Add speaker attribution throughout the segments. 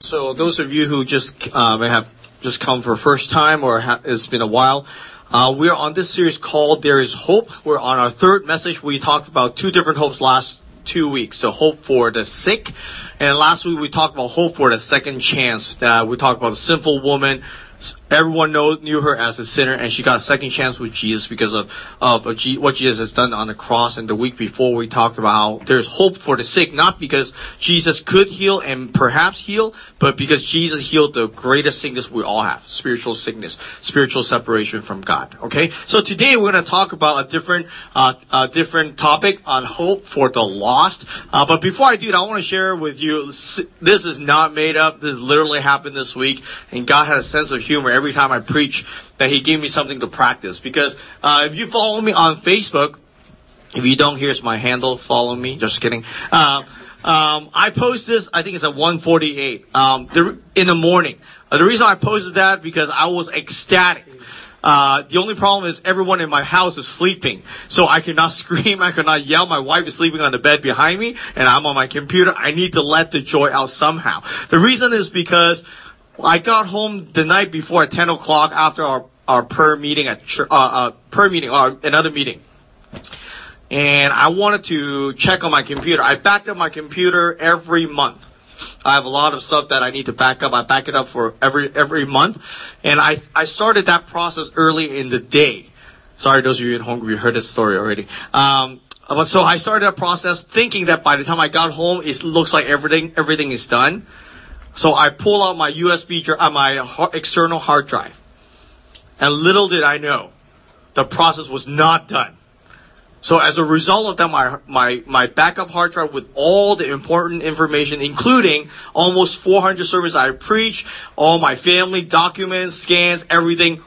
Speaker 1: So those of you who just may have just come for the first time or it's been a while, we're on this series called There is Hope. We're on our third message. We talked about two different hopes last 2 weeks. So hope for the sick. And last week we talked about hope for the second chance. We talked about the sinful woman. Everyone knew her as a sinner, and she got a second chance with Jesus because of what Jesus has done on the cross. And the week before, we talked about how there's hope for the sick, not because Jesus could heal and perhaps heal, but because Jesus healed the greatest sickness we all have, spiritual sickness, spiritual separation from God. Okay, so today we're going to talk about a different topic on hope for the lost. But before I do that, I want to share with you, this is not made up. This literally happened this week, and God had a sense of humor every time I preach that He gave me something to practice. Because if you follow me on Facebook, if you don't, here's my handle. Follow me. Just kidding. I post this. I think it's at 1:48 in the morning. The reason I posted that because I was ecstatic. The only problem is everyone in my house is sleeping. So I cannot scream, I cannot yell. My wife is sleeping on the bed behind me, and I'm on my computer. I need to let the joy out somehow. The reason is because I got home the night before at 10 o'clock after our prayer meeting at another meeting. And I wanted to check on my computer. I backed up my computer every month. I have a lot of stuff that I need to back up. I back it up for every month. And I started that process early in the day. Sorry, those of you at home, you heard this story already. So I started that process thinking that by the time I got home, it looks like everything is done. So I pull out my my external hard drive. And little did I know, the process was not done. So as a result of that, my backup hard drive with all the important information, including almost 400 sermons I preached, all my family documents, scans, everything,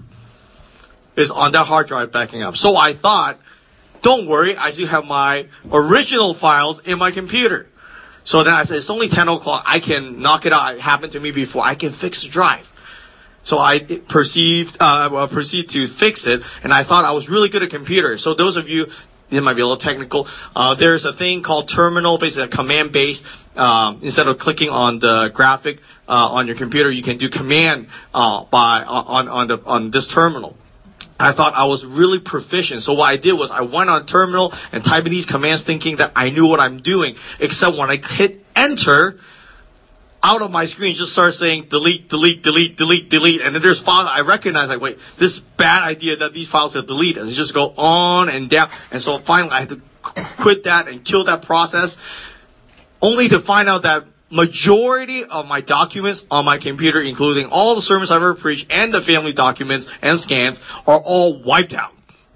Speaker 1: is on that hard drive backing up. So I thought, don't worry, I still have my original files in my computer. So then I said, it's only 10 o'clock. I can knock it out. It happened to me before. I can fix the drive. So I proceed to fix it. And I thought I was really good at computers. So those of you, it might be a little technical. There's a thing called terminal, basically a command-based. Instead of clicking on the graphic on your computer, you can do command on this terminal. I thought I was really proficient. So what I did was I went on terminal and typed in these commands thinking that I knew what I'm doing. Except when I hit enter, out of my screen just starts saying delete, delete, delete, delete, delete. And then there's files I recognize, like, wait, this bad idea that these files get deleted. And they just go on and down. And so finally I had to quit that and kill that process. Only to find out that majority of my documents on my computer, including all the sermons I've ever preached and the family documents and scans, are all wiped out.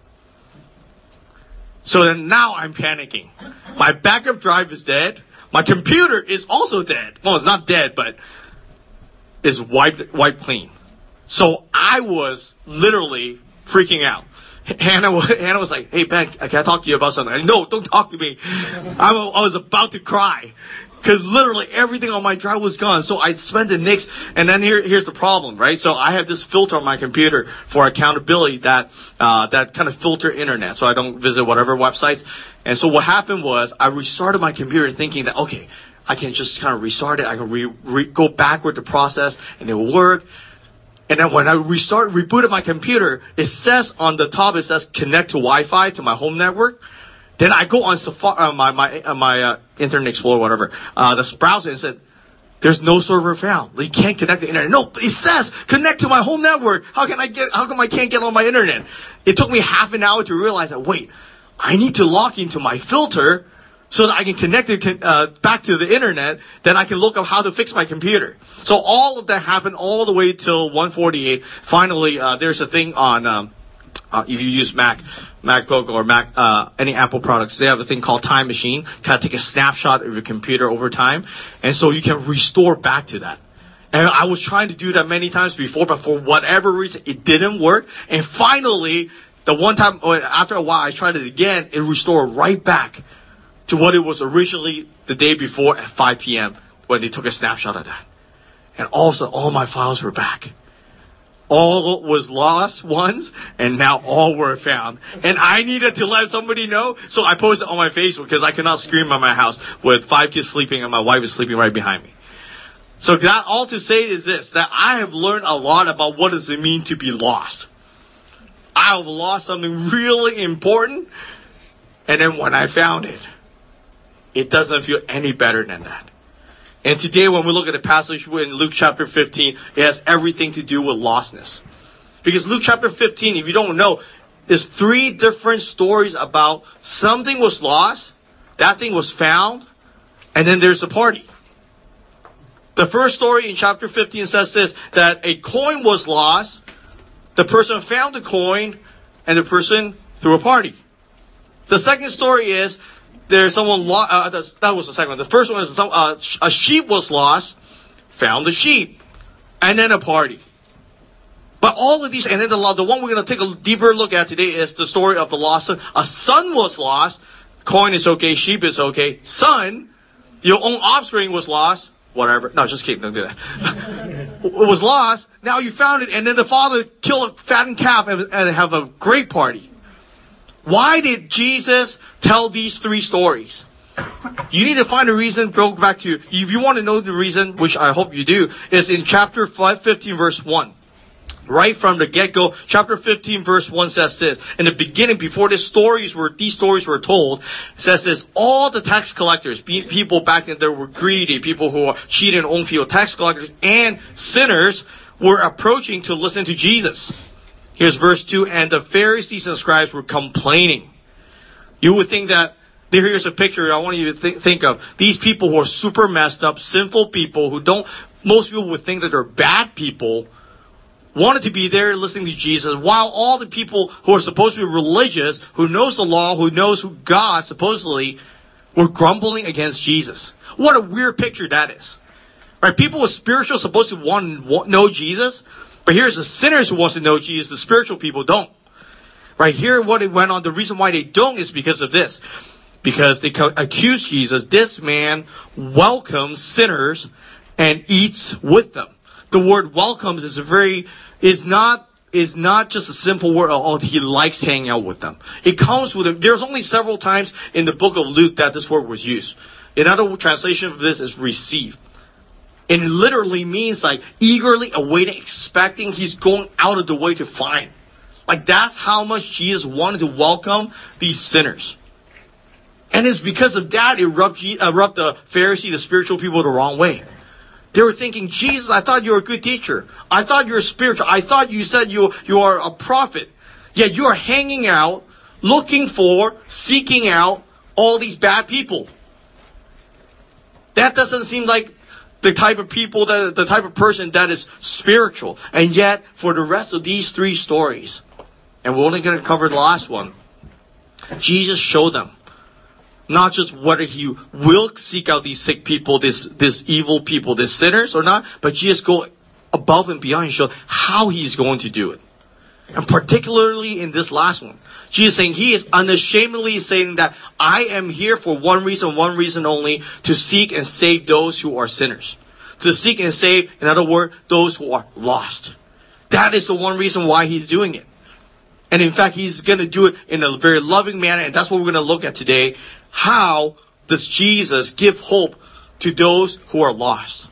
Speaker 1: So then now I'm panicking. My backup drive is dead. My computer is also dead. Well, it's not dead, but it's wiped clean. So I was literally freaking out. Hannah was like, hey, Ben, can I talk to you about something? No, don't talk to me. I was about to cry. Because literally everything on my drive was gone. So I spent the next, and then here's the problem, right? So I have this filter on my computer for accountability that kind of filter internet. So I don't visit whatever websites. And so what happened was I restarted my computer thinking that, okay, I can just kind of restart it. I can go backward the process and it will work. And then when I rebooted my computer, it says on the top, it says connect to Wi-Fi to my home network. Then I go on Safari, my Internet Explorer, whatever, the browser, and said, there's no server found. You can't connect to the internet. No, it says connect to my home network. How come I can't get on my internet? It took me half an hour to realize that, wait, I need to log into my filter so that I can connect it back to the internet. Then I can look up how to fix my computer. So all of that happened all the way till 1:48. Finally, there's a thing on, if you use MacBook or any Apple products, they have a thing called Time Machine. Kind of take a snapshot of your computer over time. And so you can restore back to that. And I was trying to do that many times before, but for whatever reason, it didn't work. And finally, the one time, after a while, I tried it again. It restored right back to what it was originally the day before at 5 p.m. when they took a snapshot of that. And all of a sudden, all my files were back. All was lost once, and now all were found. And I needed to let somebody know, so I posted on my Facebook because I cannot scream at my house with 5 kids sleeping and my wife is sleeping right behind me. So that all to say is this, that I have learned a lot about what does it mean to be lost. I have lost something really important, and then when I found it, it doesn't feel any better than that. And today when we look at the passage in Luke chapter 15, it has everything to do with lostness. Because Luke chapter 15, if you don't know, is 3 different stories about something was lost, that thing was found, and then there's a party. The first story in chapter 15 says this, that a coin was lost, the person found the coin, and the person threw a party. The second story is, there's someone that was the second one. The first one is a sheep was lost, found the sheep, and then a party. But all of these, and then the one we're going to take a deeper look at today is the story of the lost son. A son was lost. Coin is okay, sheep is okay. Son, your own offspring was lost. Whatever. No, just kidding. Don't do that. It was lost. Now you found it, and then the father killed a fattened calf and have a great party. Why did Jesus tell these 3 stories? You need to find a reason. Go back to, if you want to know the reason, which I hope you do, is in chapter 15 verse 1. Right from the get-go, chapter 15 verse 1 says this. In the beginning, before these stories were told, it says this, all the tax collectors, people back then that were greedy, people who are cheating on people, tax collectors and sinners were approaching to listen to Jesus. Here's verse 2, and the Pharisees and scribes were complaining. You would think that, here's a picture I want you to think of. These people who are super messed up, sinful people most people would think that they're bad people, wanted to be there listening to Jesus, while all the people who are supposed to be religious, who knows the law, who knows who God supposedly, were grumbling against Jesus. What a weird picture that is. Right? People with spiritual supposed to want to know Jesus, but here's the sinners who wants to know Jesus, the spiritual people don't. Right here, what it went on, the reason why they don't is because of this. Because they accuse Jesus, this man welcomes sinners and eats with them. The word welcomes is not just a simple word, he likes hanging out with them. It comes with them. There's only several times in the book of Luke that this word was used. Another translation of this is receive. It literally means like eagerly awaiting, expecting, he's going out of the way to find. Like that's how much Jesus wanted to welcome these sinners. And it's because of that it rubbed the Pharisee, the spiritual people, the wrong way. They were thinking, Jesus, I thought you were a good teacher. I thought you were spiritual. I thought you said you are a prophet. Yet you are hanging out, seeking out all these bad people. That doesn't seem like the type of people, the type of person that is spiritual. And yet, for the rest of these 3 stories, and we're only going to cover the last one, Jesus showed them not just whether he will seek out these sick people, this evil people, these sinners or not, but Jesus go above and beyond and show how he's going to do it. And particularly in this last one, Jesus saying, he is unashamedly saying that I am here for one reason only, to seek and save those who are sinners. To seek and save, in other words, those who are lost. That is the one reason why he's doing it. And in fact, he's going to do it in a very loving manner, and that's what we're going to look at today. How does Jesus give hope to those who are lost?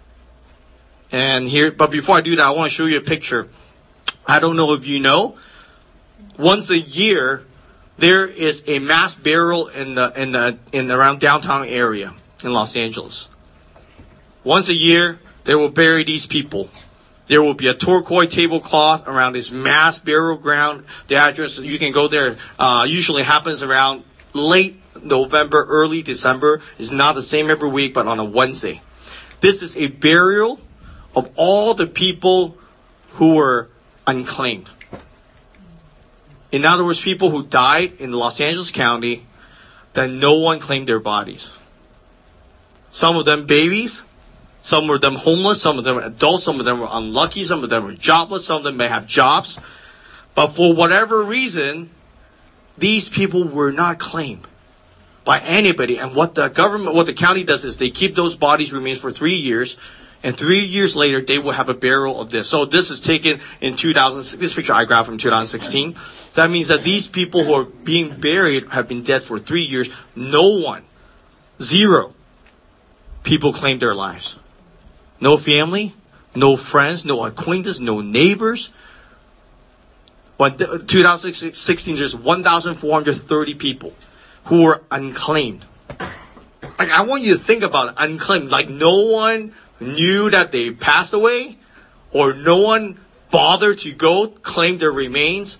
Speaker 1: But before I do that, I want to show you a picture. I don't know if you know, once a year, there is a mass burial in around downtown area in Los Angeles. Once a year, they will bury these people. There will be a turquoise tablecloth around this mass burial ground. The address, you can go there. Usually happens around late November, early December. It's not the same every week, but on a Wednesday. This is a burial of all the people who were unclaimed. In other words, people who died in Los Angeles County that no one claimed their bodies. Some of them babies, some of them homeless, some of them adults, some of them were unlucky, some of them were jobless, some of them may have jobs. But for whatever reason, these people were not claimed by anybody. And what the county does is they keep those bodies remains for 3 years. And 3 years later, they will have a burial of this. So this is taken in 2000. This picture I grabbed from 2016. That means that these people who are being buried have been dead for 3 years. No one, 0 people claimed their lives. No family, no friends, no acquaintances, no neighbors. But 2016, there's 1,430 people who were unclaimed. Like, I want you to think about it, unclaimed. Like, no one knew that they passed away, or no one bothered to go claim their remains.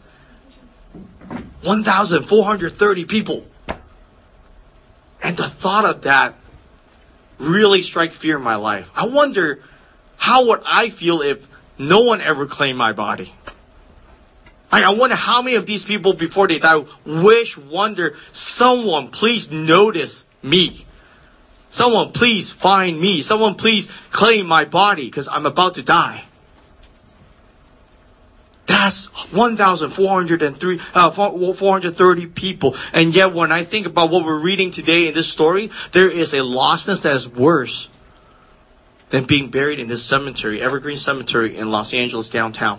Speaker 1: 1,430 people. And the thought of that really struck fear in my life. I wonder, how would I feel if no one ever claimed my body? Like, I wonder how many of these people before they die wonder, someone please notice me. Someone please find me. Someone please claim my body because I'm about to die. That's 430 people. And yet when I think about what we're reading today in this story, there is a lostness that is worse than being buried in this cemetery, Evergreen Cemetery in Los Angeles downtown.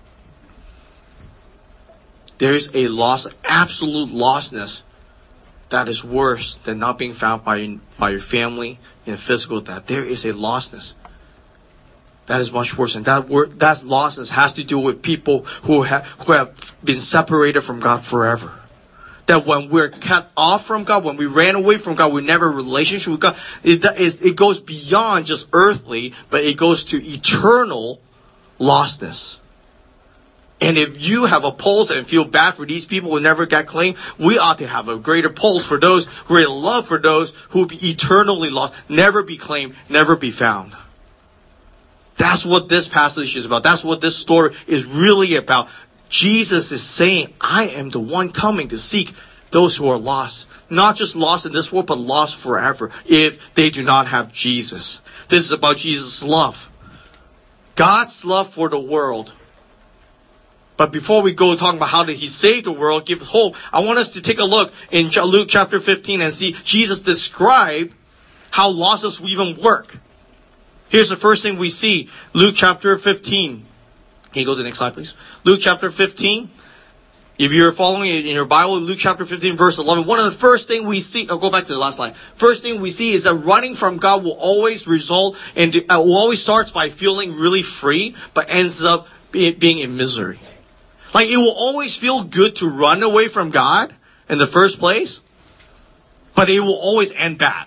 Speaker 1: There is a loss, absolute lostness that is worse than not being found by your family in physical death. There is a lostness that is much worse, and that lostness has to do with people who have been separated from God forever. That when we're cut off from God, when we ran away from God, we never had a relationship with God. It goes beyond just earthly, but it goes to eternal lostness. And if you have a pulse and feel bad for these people who never got claimed, we ought to have a greater pulse for those, greater love for those who will be eternally lost, never be claimed, never be found. That's what this passage is about. That's what this story is really about. Jesus is saying, I am the one coming to seek those who are lost. Not just lost in this world, but lost forever if they do not have Jesus. This is about Jesus' love. God's love for the world. But before we go talking about how did He save the world, give hope, I want us to take a look in Luke chapter 15 and see Jesus describe how losses even work. Here's the first thing we see. Luke chapter 15. Can you go to the next slide, please? Luke chapter 15. If you're following it in your Bible, Luke chapter 15, verse 11. One of the first things we see, go back to the last slide. First thing we see is that running from God will always result in, will always starts by feeling really free, but ends up being in misery. Like, it will always feel good to run away from God in the first place, but it will always end bad.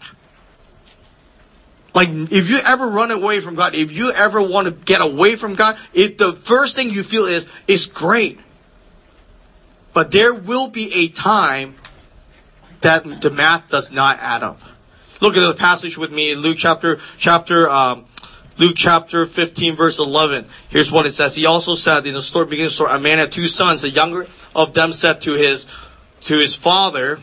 Speaker 1: Like, if you ever run away from God, if you ever want to get away from God, the first thing you feel is great. But there will be a time that the math does not add up. Look at the passage with me in Luke chapter 15, verse 11. Here's what it says. He also said in the story, beginning of the story, a man had two sons. The younger of them said to his father,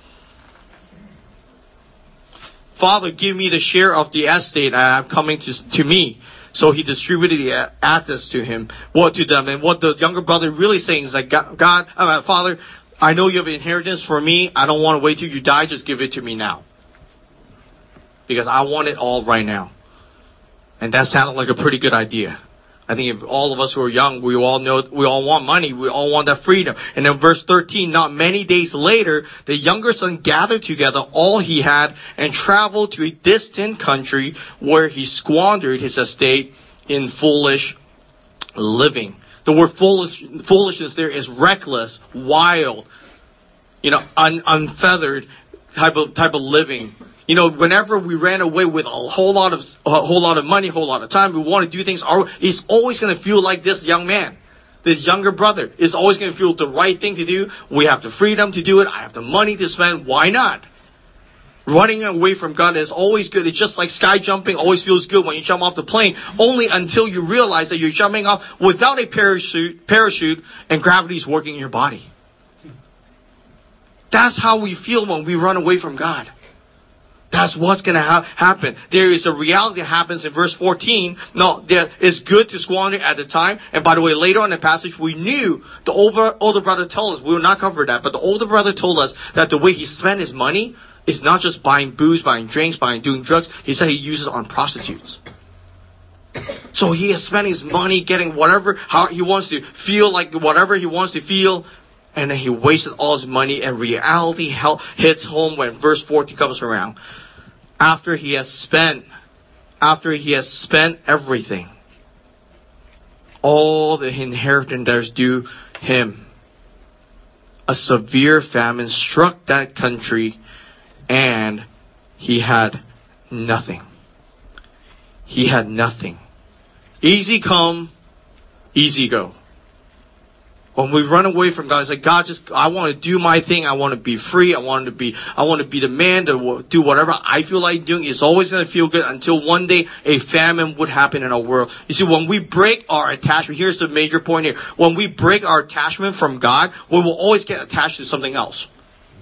Speaker 1: Father, give me the share of the estate I have coming to me. So he distributed the assets to them. And what the younger brother really saying is like, Father, I know you have inheritance for me. I don't want to wait till you die. Just give it to me now. Because I want it all right now. And that sounded like a pretty good idea. I think if all of us who are young, we all know, we all want money. We all want that freedom. And then verse 13, not many days later, the younger son gathered together all he had and traveled to a distant country where he squandered his estate in foolish living. The word foolishness there is reckless, wild, unfeathered type of living. Whenever we ran away with a whole lot of money, a whole lot of time, we want to do things. It's always going to feel like this young man, this younger brother. Is always going to feel the right thing to do. We have the freedom to do it. I have the money to spend. Why not? Running away from God is always good. It's just like sky jumping always feels good when you jump off the plane, only until you realize that you're jumping off without a parachute and gravity is working in your body. That's how we feel when we run away from God. That's what's going to happen. There is a reality that happens in verse 14. No, it's good to squander at the time. And by the way, later on in the passage, we knew the older brother told us, we will not cover that, but the older brother told us that the way he spent his money is not just buying booze, buying drinks, doing drugs. He said he uses it on prostitutes. So he is spending his money getting how he wants to feel, like whatever he wants to feel. And then he wasted all his money, and reality hits home when verse 14 comes around. After he has spent after he has spent everything, all the inheritance that is due him, a severe famine struck that country and he had nothing. He had nothing. Easy come, easy go. When we run away from God, it's like, God, I want to do my thing. I want to be free. I want to be the man to do whatever I feel like doing. It's always going to feel good until one day a famine would happen in our world. You see, when we break our attachment, here's the major point here. When we break our attachment from God, we will always get attached to something else.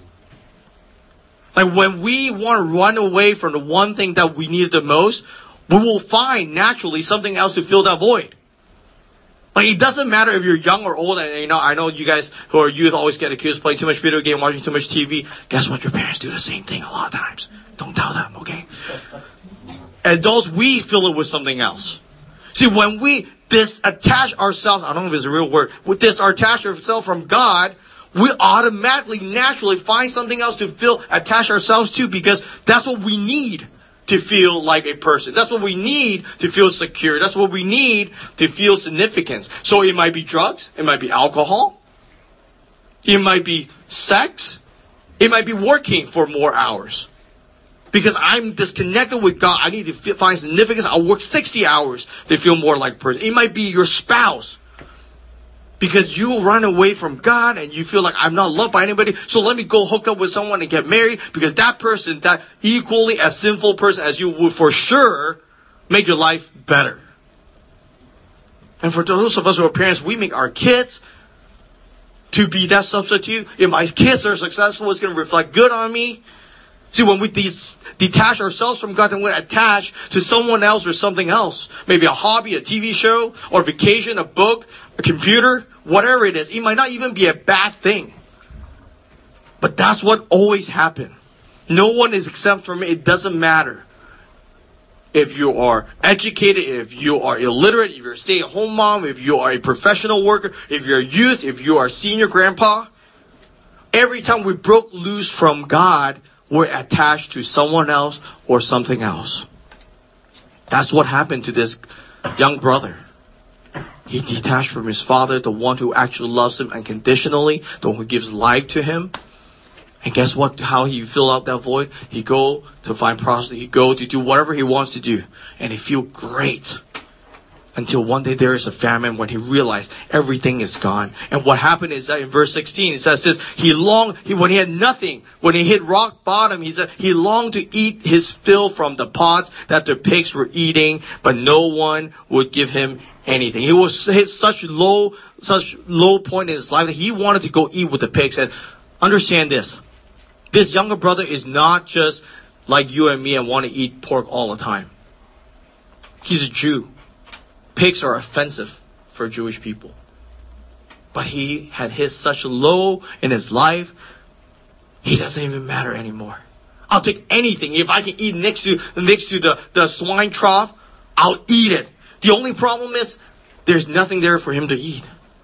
Speaker 1: Like when we want to run away from the one thing that we need the most, we will find naturally something else to fill that void. Like, it doesn't matter if you're young or old, and I know you guys who are youth always get accused of playing too much video game, watching too much TV. Guess what? Your parents do the same thing a lot of times. Don't tell them, okay? Adults, we fill it with something else. See, when we disattach ourselves, I don't know if it's a real word, with disattach ourselves from God, we automatically, naturally find something else to attach ourselves to, because that's what we need to feel like a person. That's what we need to feel secure. That's what we need to feel significance. So it might be drugs. It might be alcohol. It might be sex. It might be working for more hours. Because I'm disconnected with God. I need to find significance. I'll work 60 hours to feel more like a person. It might be your spouse. Because you run away from God and you feel like, I'm not loved by anybody, so let me go hook up with someone and get married, because that person, that equally as sinful person as you, would for sure make your life better. And for those of us who are parents, we make our kids to be that substitute. If my kids are successful, it's going to reflect good on me. See, when we detach ourselves from God, then we attach to someone else or something else. Maybe a hobby, a TV show, or vacation, a book, a computer, whatever it is. It might not even be a bad thing. But that's what always happens. No one is exempt from it. It doesn't matter. If you are educated, if you are illiterate, if you're a stay-at-home mom, if you are a professional worker, if you're a youth, if you are a senior grandpa, every time we broke loose from God, we're attached to someone else or something else. That's what happened to this young brother. He detached from his father, the one who actually loves him unconditionally, the one who gives life to him. And guess what? How he fill out that void? He go to find prostitute. He go to do whatever he wants to do. And he feel great. Until one day there is a famine when he realized everything is gone. And what happened is that in verse 16 it says this, when he had nothing, when he hit rock bottom, he said he longed to eat his fill from the pots that the pigs were eating, but no one would give him anything. He was hit such low point in his life that he wanted to go eat with the pigs. And understand this younger brother is not just like you and me and want to eat pork all the time. He's a Jew. Pigs are offensive for Jewish people. But he had hit such low in his life, he doesn't even matter anymore. I'll take anything. If I can eat next to the swine trough, I'll eat it. The only problem is, there's nothing there for him to eat.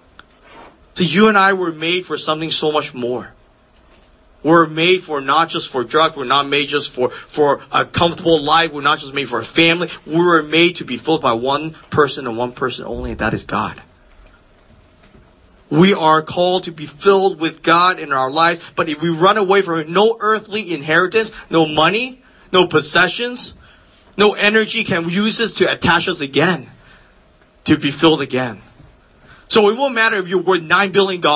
Speaker 1: So you and I were made for something so much more. We're made for not just for drugs. We're not made just for a comfortable life. We're not just made for a family. We were made to be filled by one person and one person only, and that is God. We are called to be filled with God in our lives, but if we run away from it, no earthly inheritance, no money, no possessions, no energy can use this to attach us again, to be filled again. So it won't matter if you're worth $9 billion,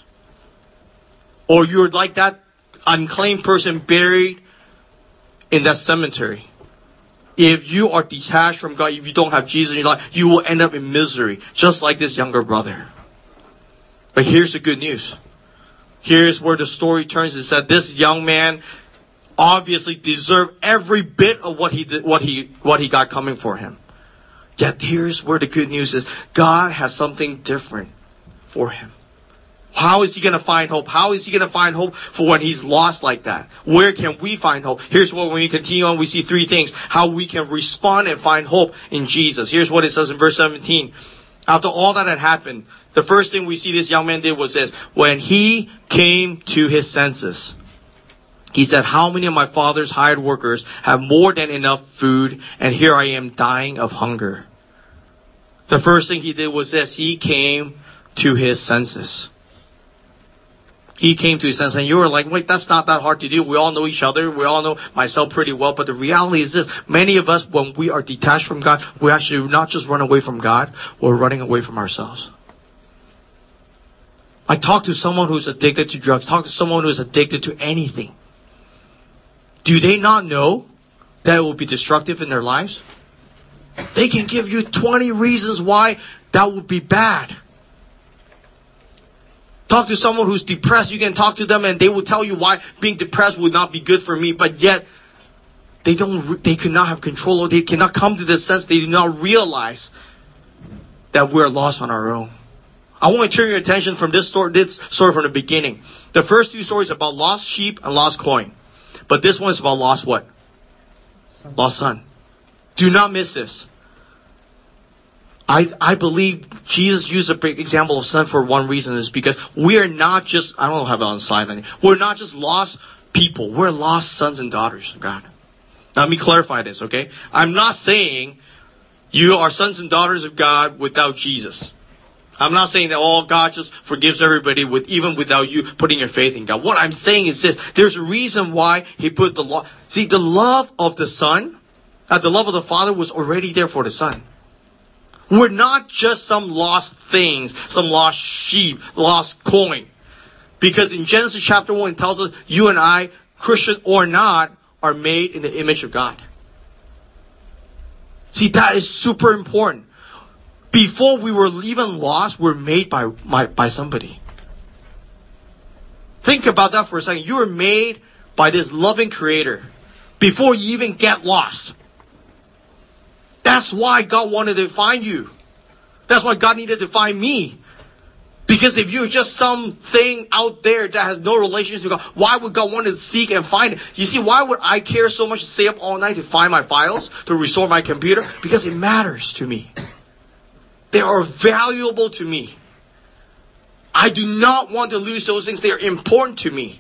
Speaker 1: or you're like that unclaimed person buried in that cemetery. If you are detached from God, if you don't have Jesus in your life, you will end up in misery, just like this younger brother. But here's the good news. Here's where the story turns. It said this young man obviously deserved every bit of what he got coming for him. Yet here's where the good news is. God has something different for him. How is he going to find hope? How is he going to find hope for when he's lost like that? Where can we find hope? Here's what, when we continue on, we see three things. How we can respond and find hope in Jesus. Here's what it says in verse 17. After all that had happened, the first thing we see this young man did was this. When he came to his senses. He said, how many of my father's hired workers have more than enough food, and here I am dying of hunger? The first thing he did was this. He came to his senses. He came to his senses. And you were like, wait, that's not that hard to do. We all know each other. We all know myself pretty well. But the reality is this. Many of us, when we are detached from God, we actually not just run away from God, we're running away from ourselves. I talk to someone who's addicted to drugs. Talk to someone who's addicted to anything. Do they not know that it will be destructive in their lives? They can give you 20 reasons why that would be bad. Talk to someone who's depressed. You can talk to them and they will tell you why being depressed would not be good for me. But yet, they cannot have control, or they cannot come to this sense. They do not realize that we're lost on our own. I want to turn your attention from this story from the beginning. The first two stories are about lost sheep and lost coin. But this one is about lost what? Lost son. Do not miss this. I believe Jesus used a big example of son for one reason, is because we are not just, I don't have it on slide anymore. We're not just lost people. We're lost sons and daughters of God. Now let me clarify this, okay? I'm not saying you are sons and daughters of God without Jesus. I'm not saying that, God just forgives everybody even without you putting your faith in God. What I'm saying is this. There's a reason why He put the law. See, the love of the Son, the love of the Father was already there for the Son. We're not just some lost things, some lost sheep, lost coin. Because in Genesis chapter 1, it tells us you and I, Christian or not, are made in the image of God. See, that is super important. Before we were even lost, we're made by somebody. Think about that for a second. You were made by this loving Creator before you even get lost. That's why God wanted to find you. That's why God needed to find me. Because if you're just something out there that has no relationship with God, why would God want to seek and find it? You see, why would I care so much to stay up all night to find my files, to restore my computer? Because it matters to me. They are valuable to me. I do not want to lose those things. They are important to me.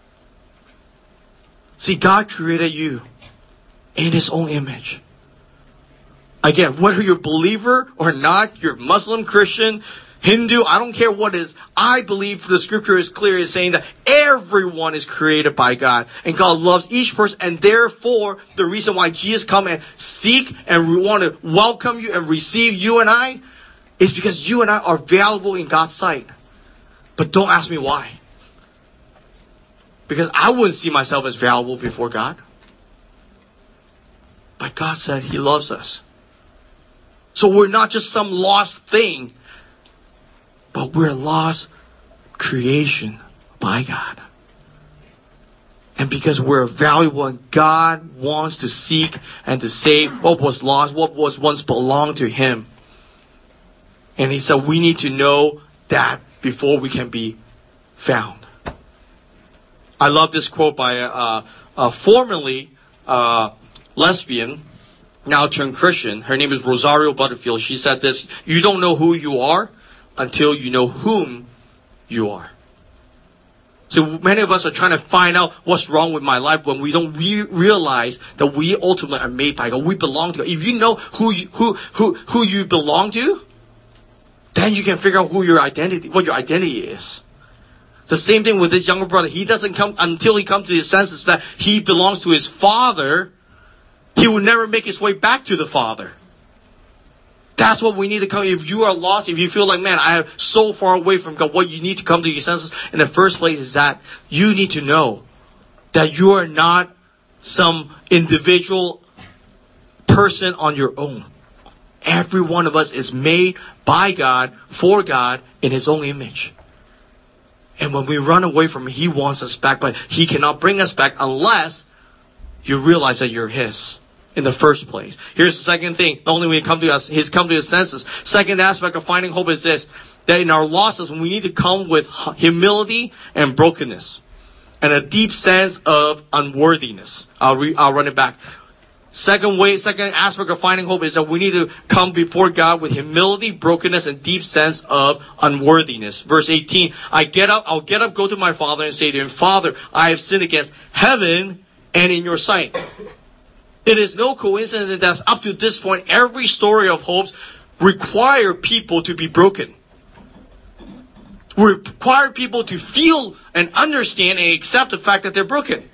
Speaker 1: See, God created you in His own image. Again, whether you're a believer or not, you're Muslim, Christian, Hindu, I don't care what it is. I believe the scripture is clear in saying that everyone is created by God. And God loves each person. And therefore, the reason why Jesus come and seek and want to welcome you and receive you and I is because you and I are valuable in God's sight. But don't ask me why. Because I wouldn't see myself as valuable before God. But God said He loves us. So we're not just some lost thing, but we're a lost creation by God. And because we're valuable and God wants to seek and to save what was lost, what was once belonged to Him. And He said we need to know that before we can be found. I love this quote by a formerly lesbian, now turned Christian. Her name is Rosario Butterfield. She said this: you don't know who you are until you know whom you are. So many of us are trying to find out what's wrong with my life when we don't realize that we ultimately are made by God. We belong to God. If you know who you belong to, then you can figure out what your identity is. The same thing with this younger brother. He doesn't come until he comes to his senses that he belongs to his Father. He will never make his way back to the Father. That's what we need to come. If you are lost, if you feel like, man, I am so far away from God, what you need to come to your senses in the first place is that you need to know that you are not some individual person on your own. Every one of us is made by God, for God, in His own image. And when we run away from Him, He wants us back, but He cannot bring us back unless you realize that you're His in the first place. Here's the second thing. Not only when He's come to His senses. Second aspect of finding hope is this: that in our losses, we need to come with humility and brokenness, and a deep sense of unworthiness. I'll run it back. Second aspect of finding hope is that we need to come before God with humility, brokenness, and deep sense of unworthiness. Verse 18, I'll get up, go to my father and say to him, Father, I have sinned against heaven and in your sight. It is no coincidence that up to this point, every story of hopes require people to be broken. Require people to feel and understand and accept the fact that they're broken.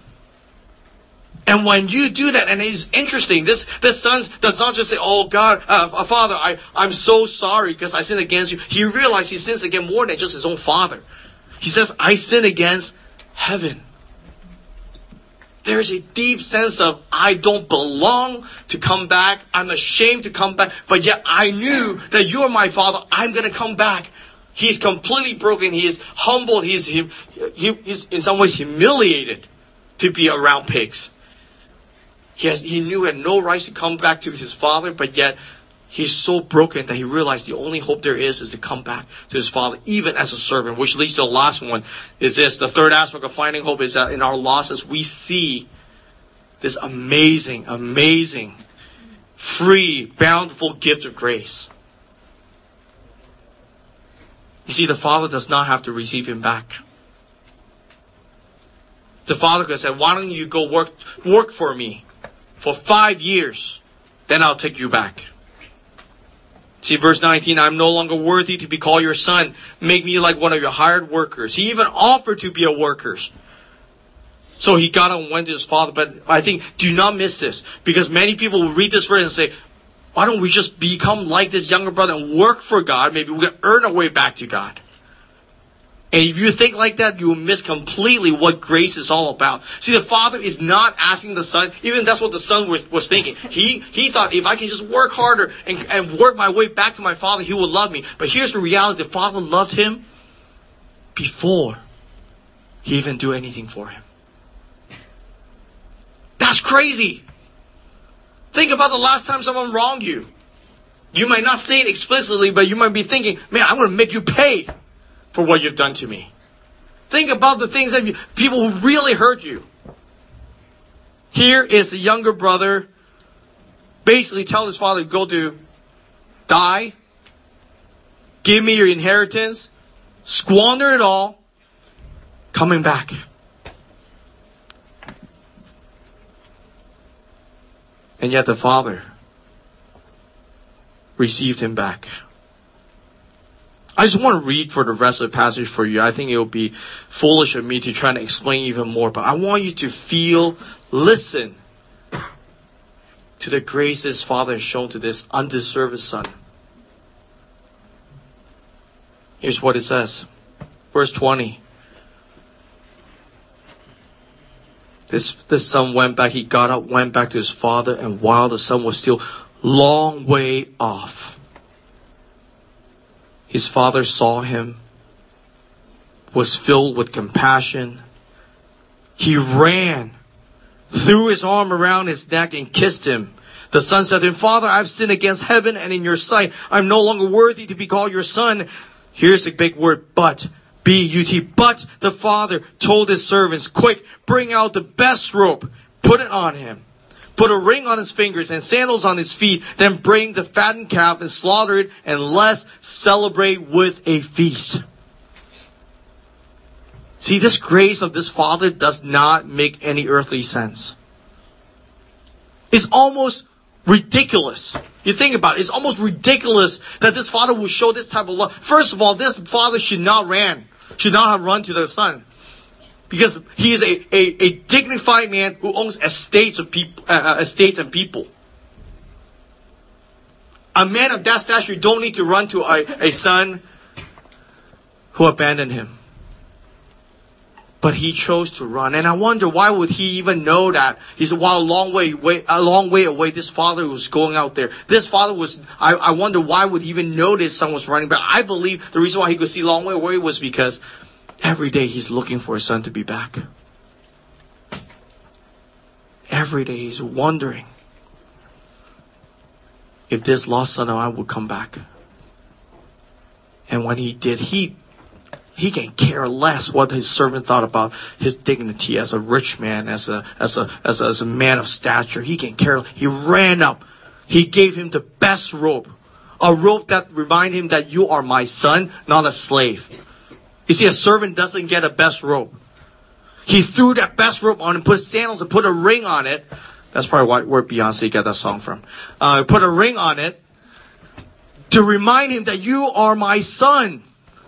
Speaker 1: And when you do that, and it's interesting, this son does not just say, oh God, Father, I'm so sorry because I sinned against you. He realized he sins against more than just his own father. He says, I sin against heaven. There's a deep sense of, I don't belong to come back. I'm ashamed to come back. But yet I knew that you're my father. I'm going to come back. He's completely broken. He is humbled. He's in some ways humiliated to be around pigs. He knew he had no right to come back to his father, but yet he's so broken that he realized the only hope there is to come back to his father, even as a servant, which leads to the last one, is this. The third aspect of finding hope is that in our losses, we see this amazing, amazing, free, bountiful gift of grace. You see, the father does not have to receive him back. The father could have said, why don't you go work for me for 5 years, then I'll take you back. See, verse 19, I'm no longer worthy to be called your son. Make me like one of your hired workers. He even offered to be a worker. So he got up and went to his father. But I think, do not miss this. Because many people will read this verse and say, why don't we just become like this younger brother and work for God? Maybe we can earn our way back to God. And if you think like that, you will miss completely what grace is all about. See, the father is not asking the son, even that's what the son was thinking. He thought, if I can just work harder and work my way back to my father, he will love me. But here's the reality. The father loved him before he even do anything for him. That's crazy. Think about the last time someone wronged you. You might not say it explicitly, but you might be thinking, man, I'm going to make you pay for what you've done to me. Think about the things that people who really hurt you. Here is the younger brother basically tell his father, go to die, give me your inheritance, squander it all, coming back. And yet the father received him back. I just want to read for the rest of the passage for you. I think it will be foolish of me to try to explain even more, but I want you to listen to the grace this father has shown to this undeserved son. Here's what it says. Verse 20. This son went back, he got up, went back to his father, and while the son was still long way off, his father saw him, was filled with compassion. He ran, threw his arm around his neck and kissed him. The son said to him, Father, I've sinned against heaven and in your sight. I'm no longer worthy to be called your son. Here's the big word, but. B-U-T. But the father told his servants, quick, bring out the best robe, put it on him. Put a ring on his fingers and sandals on his feet. Then bring the fattened calf and slaughter it, and let's celebrate with a feast. See, this grace of this father does not make any earthly sense. It's almost ridiculous. You think about it. It's almost ridiculous that this father would show this type of love. First of all, this father should not have run to the son. Because he is a dignified man who owns estates and people. A man of that stature don't need to run to a son who abandoned him. But he chose to run. And I wonder, why would he even know that? He said, while a long way away, this father was going out there. This father was, I wonder why would he even know this son was running. But I believe the reason why he could see a long way away was because every day he's looking for his son to be back. Every day he's wondering if this lost son of mine would come back. And when he did, he he can care less what his servant thought about his dignity as a rich man, as a man of stature. He can care. He ran up. He gave him the best robe. A robe that reminded him that you are my son, not a slave. You see, a servant doesn't get a best robe. He threw that best robe on and put sandals and put a ring on it. That's probably where Beyonce got that song from. Put a ring on it to remind him that you are my son.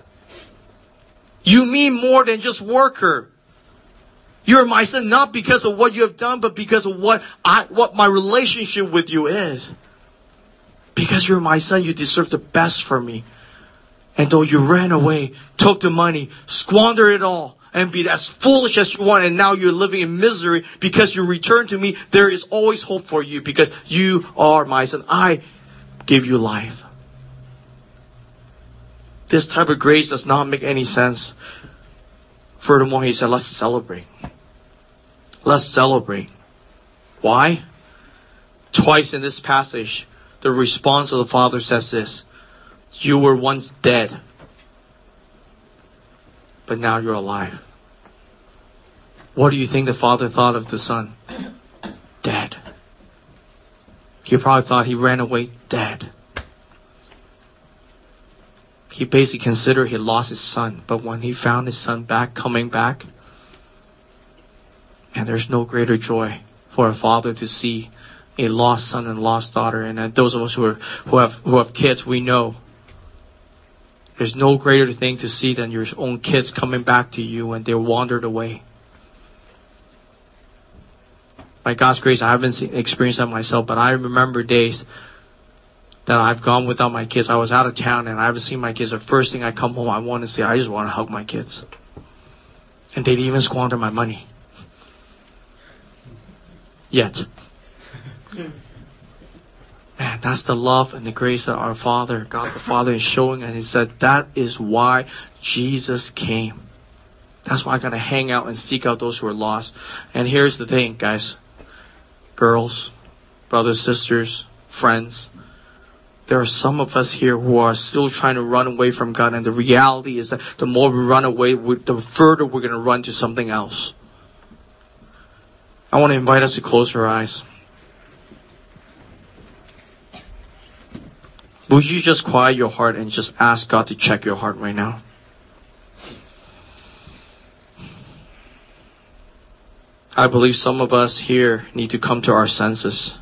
Speaker 1: You mean more than just worker. You're my son not because of what you have done, but because of what my relationship with you is. Because you're my son, you deserve the best from me. And though you ran away, took the money, squandered it all, and be as foolish as you want, and now you're living in misery because you returned to me, there is always hope for you because you are my son. I give you life. This type of grace does not make any sense. Furthermore, he said, let's celebrate. Let's celebrate. Why? Twice in this passage, the response of the Father says this: you were once dead, but now you're alive. What do you think the Father thought of the Son? Dead. He probably thought he ran away dead. He basically considered he lost his son. But when he found his son coming back, and there's no greater joy for a father to see a lost son and lost daughter. And those of us who have kids, we know there's no greater thing to see than your own kids coming back to you when they wandered away. By God's grace, I haven't experienced that myself, but I remember days that I've gone without my kids. I was out of town and I haven't seen my kids. The first thing I come home, I want to say, I just want to hug my kids. And they'd even squander my money. Yet. Man, that's the love and the grace that our Father, God the Father, is showing. And He said, that is why Jesus came. That's why I gotta hang out and seek out those who are lost. And here's the thing, guys. Girls, brothers, sisters, friends. There are some of us here who are still trying to run away from God. And the reality is that the more we run away, the further we're going to run to something else. I want to invite us to close our eyes. Would you just quiet your heart and just ask God to check your heart right now? I believe some of us here need to come to our senses.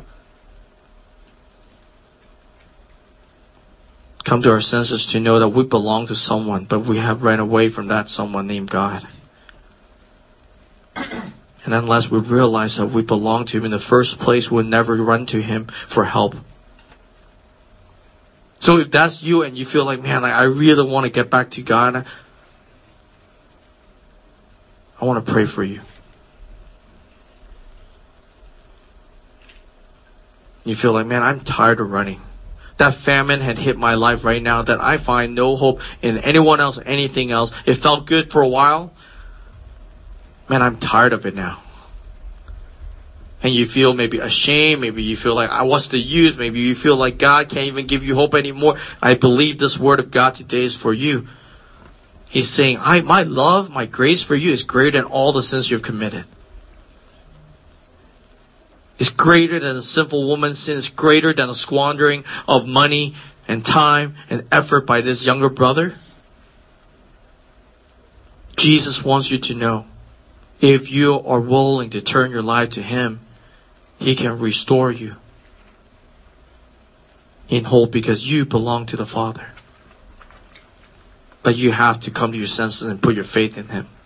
Speaker 1: Come to our senses to know that we belong to someone, but we have ran away from that someone named God. And unless we realize that we belong to Him in the first place, we'll never run to Him for help. So if that's you and you feel like, man, I really want to get back to God, I want to pray for you. You feel like, man, I'm tired of running. That famine had hit my life right now that I find no hope in anyone else, anything else. It felt good for a while. Man, I'm tired of it now. And you feel maybe ashamed. Maybe you feel like, what's the use? Maybe you feel like God can't even give you hope anymore. I believe this word of God today is for you. He's saying, my love, my grace for you is greater than all the sins you've committed. It's greater than a sinful woman's sin. It's greater than the squandering of money and time and effort by this younger brother. Jesus wants you to know, if you are willing to turn your life to Him, He can restore you in whole because you belong to the Father. But you have to come to your senses and put your faith in Him.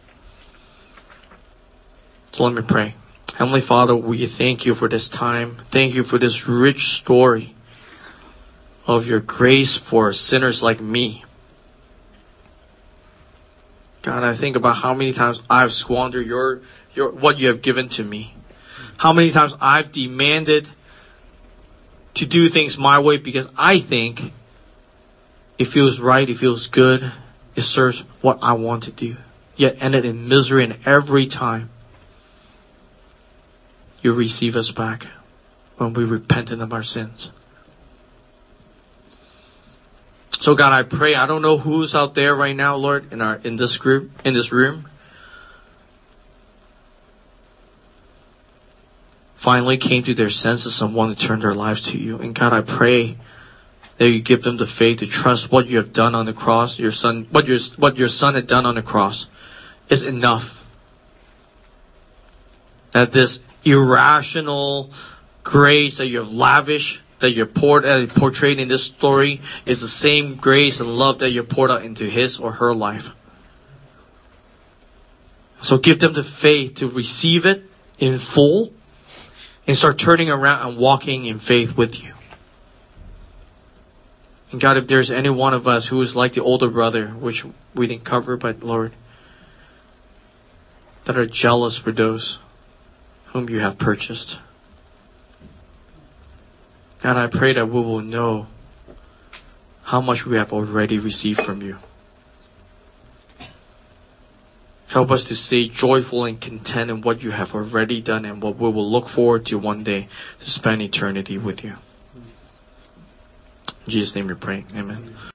Speaker 1: So let me pray. Heavenly Father, we thank You for this time. Thank You for this rich story of Your grace for sinners like me. God, I think about how many times I've squandered your what You have given to me. How many times I've demanded to do things my way because I think it feels right, it feels good, it serves what I want to do. Yet ended in misery, and every time You receive us back when we repented of our sins. So God, I pray, I don't know who's out there right now, Lord, in this room. Finally came to their senses and want to turn their lives to you. And God, I pray that you give them the faith to trust what you have done on the cross. What your son had done on the cross is enough. That this irrational grace that you have lavished, that you portrayed in this story, is the same grace and love that you poured out into his or her life. So give them the faith to receive it in full and start turning around and walking in faith with you. And God, if there's any one of us who is like the older brother, which we didn't cover, but Lord, that are jealous for those whom you have purchased, God, I pray that we will know how much we have already received from you. Help us to stay joyful and content in what you have already done and what we will look forward to one day to spend eternity with you. In Jesus' name we pray. Amen.